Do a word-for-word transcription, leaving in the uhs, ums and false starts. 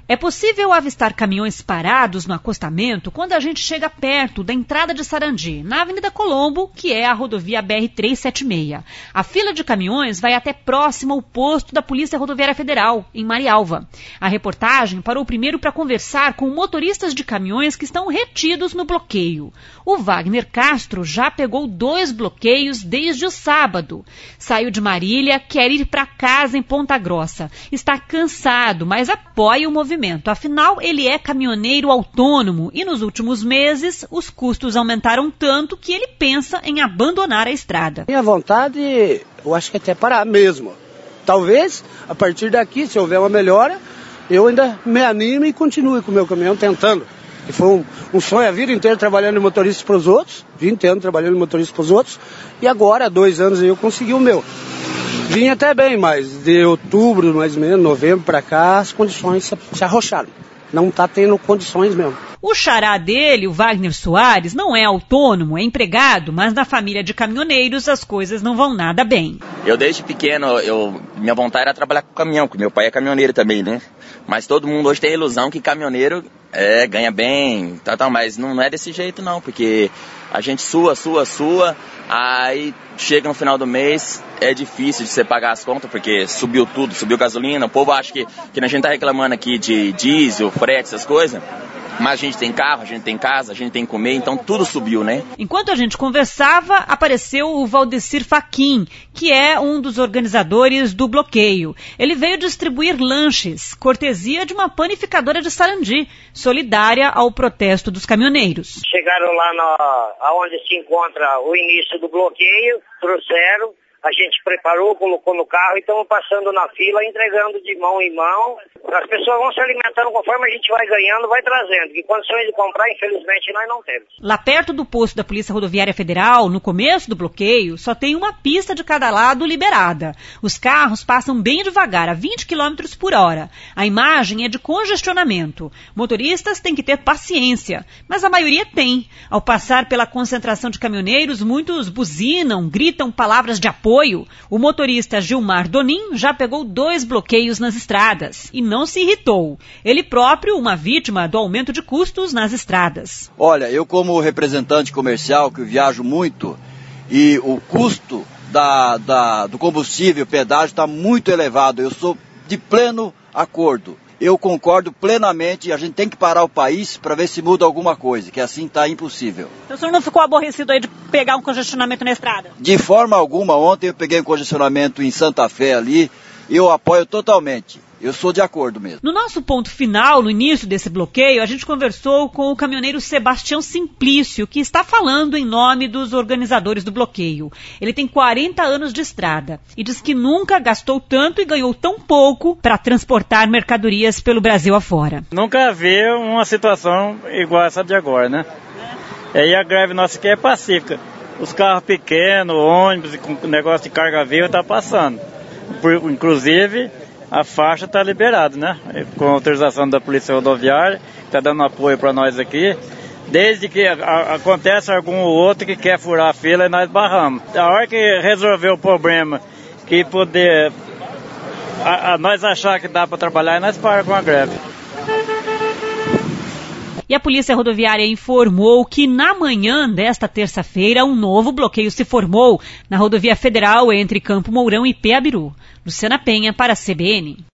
É possível avistar caminhões parados no acostamento quando a gente chega perto da entrada de Sarandi, na Avenida Colombo, que é a rodovia B R trezentos e setenta e seis. A fila de caminhões vai até próximo ao posto da Polícia Rodoviária Federal, em Marialva. A reportagem parou primeiro para conversar com motoristas de caminhões que estão retidos no bloqueio. O Wagner Castro já pegou dois bloqueios desde o sábado. Saiu de Marília, quer ir para casa em Ponta Grossa. Está cansado, mas apoia o movimento. Afinal, ele é caminhoneiro autônomo e nos últimos meses os custos aumentaram tanto que ele pensa em abandonar a estrada. Minha vontade, eu acho que é até parar mesmo. Talvez, a partir daqui, se houver uma melhora, eu ainda me anime e continue com o meu caminhão tentando. E foi um, um sonho a vida inteira trabalhando em motorista para os outros, vinte anos trabalhando em motorista para os outros, e agora, há dois anos, eu consegui o meu. Vim até bem, mas de outubro, mais ou menos, novembro para cá, as condições se, se arrocharam. Não está tendo condições mesmo. O xará dele, o Wagner Soares, não é autônomo, é empregado, mas na família de caminhoneiros as coisas não vão nada bem. Eu desde pequeno, eu, minha vontade era trabalhar com caminhão, porque meu pai é caminhoneiro também, né? Mas todo mundo hoje tem a ilusão que caminhoneiro é, ganha bem, tá, tá, mas não é desse jeito não, porque a gente sua, sua, sua, aí chega no final do mês, é difícil de você pagar as contas, porque subiu tudo, subiu gasolina, o povo acha que, que a gente tá reclamando aqui de diesel, frete, essas coisas. Mas a gente tem carro, a gente tem casa, a gente tem que comer, então tudo subiu, né? Enquanto a gente conversava, apareceu o Valdecir Faquim, que é um dos organizadores do bloqueio. Ele veio distribuir lanches, cortesia de uma panificadora de Sarandi, solidária ao protesto dos caminhoneiros. Chegaram lá na, onde se encontra o início do bloqueio, trouxeram. A gente preparou, colocou no carro e estamos passando na fila, entregando de mão em mão. As pessoas vão se alimentando conforme a gente vai ganhando, vai trazendo. Que condições de comprar, infelizmente, nós não temos. Lá perto do posto da Polícia Rodoviária Federal, no começo do bloqueio, só tem uma pista de cada lado liberada. Os carros passam bem devagar, a vinte quilômetros por hora. A imagem é de congestionamento. Motoristas têm que ter paciência, mas a maioria tem. Ao passar pela concentração de caminhoneiros, muitos buzinam, gritam palavras de apoio. O motorista Gilmar Donin já pegou dois bloqueios nas estradas e não se irritou. Ele próprio, uma vítima do aumento de custos nas estradas. Olha, eu como representante comercial, que viajo muito, e o custo da, da, do combustível, pedágio, está muito elevado. Eu sou de pleno acordo. Eu concordo plenamente, a gente tem que parar o país para ver se muda alguma coisa, que assim está impossível. Então o senhor não ficou aborrecido aí de pegar um congestionamento na estrada? De forma alguma, ontem eu peguei um congestionamento em Santa Fé ali, e eu apoio totalmente. Eu sou de acordo mesmo. No nosso ponto final, no início desse bloqueio, a gente conversou com o caminhoneiro Sebastião Simplício, que está falando em nome dos organizadores do bloqueio. Ele tem quarenta anos de estrada e diz que nunca gastou tanto e ganhou tão pouco para transportar mercadorias pelo Brasil afora. Nunca vi uma situação igual essa de agora, né? É. E a greve nossa aqui é pacífica. Os carros pequenos, ônibus, com negócio de carga viva está passando. Por, inclusive, a faixa está liberada, né? Com a autorização da Polícia Rodoviária, está dando apoio para nós aqui. Desde que a, a, acontece algum ou outro que quer furar a fila e nós barramos. A hora que resolver o problema, que poder a, a nós achar que dá para trabalhar, nós paramos com a greve. E a Polícia Rodoviária informou que na manhã desta terça-feira um novo bloqueio se formou na rodovia federal entre Campo Mourão e Peabiru. Luciana Penha para a C B N.